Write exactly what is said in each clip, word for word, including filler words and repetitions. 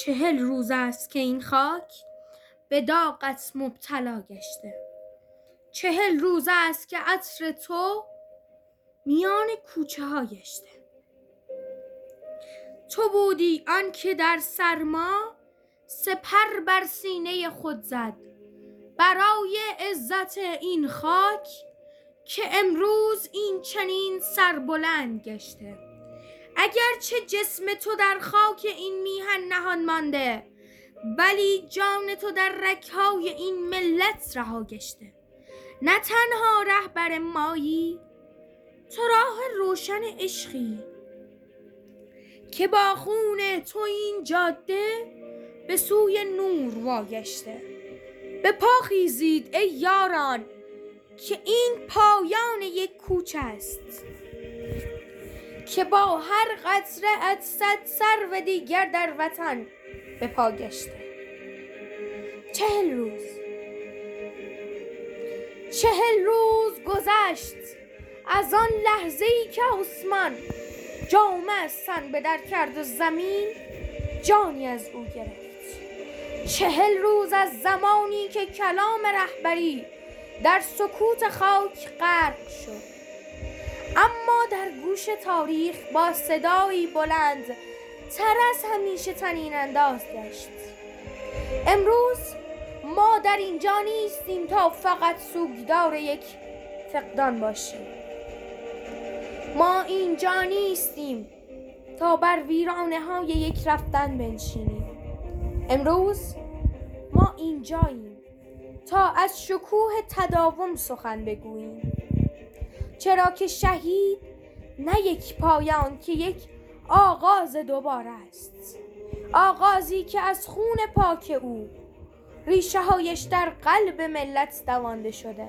چهل روز است که این خاک به داغت مبتلا گشته. چهل روز است که عطر تو میان کوچه ها گشته. تو بودی آن که در سرما سپر بر سینه خود زد برای عزت این خاک که امروز این چنین سربلند گشته. اگرچه جسم تو در خاک این میهن نهان مانده، ولی جان تو در رگ‌های این ملت رها گشته. نه تنها رهبر مایی، تو راه روشن عشقی که با خون تو این جاده به سوی نور واگشته. به پا خیزید ای یاران که این پایان یک کوچه است که با هر قطره ات صد سرو دیگر در وطن به پا گشته. چهل روز چهل روز گذشت از آن لحظه‌ای که عثمان جامه از تن به در کرد و زمین جانی از او گرفت. چهل روز از زمانی که کلام رهبری در سکوت خاک غرق شد، اما در گوش تاریخ با صدایی بلند تر از همیشه طنین انداز گشت. امروز ما در اینجا نیستیم تا فقط سوگدار یک فقدان باشیم. ما اینجا نیستیم تا بر ویرانه های یک رفتن بنشینیم. امروز ما اینجاییم تا از شکوه تداوم سخن بگوییم، چرا که شهید نه یک پایان که یک آغاز دوباره است. آغازی که از خون پاک او ریشه هایش در قلب ملت دوانده شده.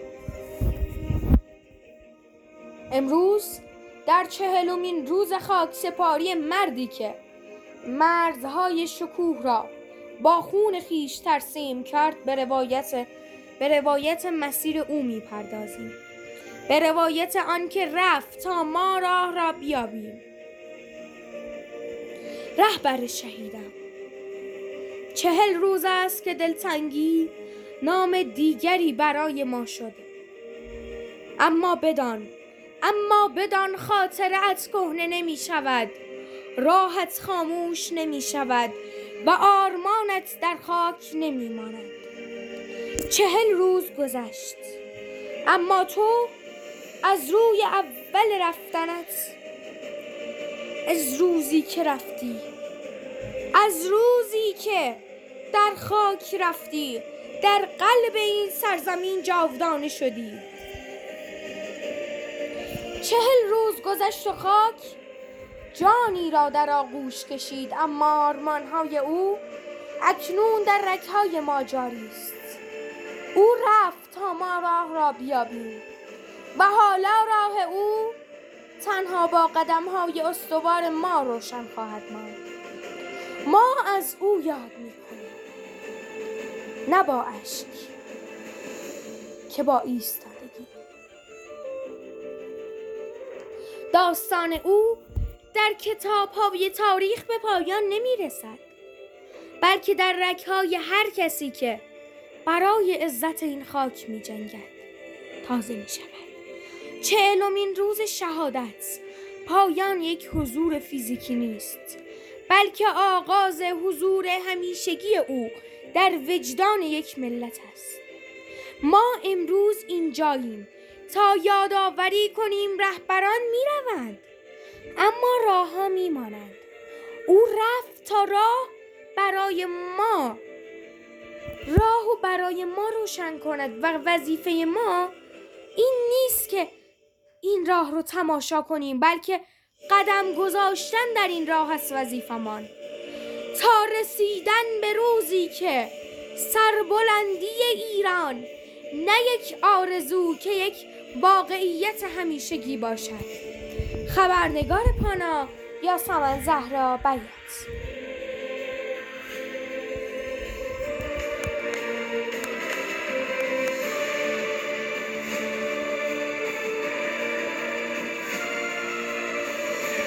امروز در چهلمین روز خاک سپاری مردی که مرزهای شکوه را با خون خیش ترسیم کرد، به روایت به روایت مسیر او می پردازیم، به روایت آن که رفت تا ما راه را بیابیم. رهبر شهیدم، چهل روز است که دلتنگی نام دیگری برای ما شده. اما بدان اما بدان خاطرت کهنه نمی شود، راحت خاموش نمی شود و آرمانت در خاک نمی ماند. چهل روز گذشت، اما تو از روی اول رفتنت، از روزی که رفتی از روزی که در خاک رفتی، در قلب این سرزمین جاودانه شدی. چهل روز گذشت و خاک جانی را در آغوش کشید، اما آرمان‌های او اکنون در رگ‌های ما جاری است. او رفت تا ما راه را بیابیم و حالا راه او تنها با قدم‌های استوار ما روشن خواهد ماند. ما از او یاد می‌کنیم، نه با اشک که با ایستادگی. داستان او در کتاب‌های تاریخ به پایان نمی‌رسد، بلکه در رگ‌های هر کسی که برای عزت این خاک می‌جنگد تازه می‌شود. چهلمین روز شهادت پایان یک حضور فیزیکی نیست، بلکه آغاز حضور همیشگی او در وجدان یک ملت است. ما امروز اینجاییم تا یادآوری کنیم رهبران می‌روند، اما راه ها میمانند. او رفت تا راه برای ما راه و برای ما روشن کند و وظیفه ما این نیست که این راه رو تماشا کنیم، بلکه قدم گذاشتن در این راه است وظیفه‌مان، تا رسیدن به روزی که سربلندی ایران نه یک آرزو که یک واقعیت همیشگی باشد. خبرنگار پانا، یاسمن زهرا بیات.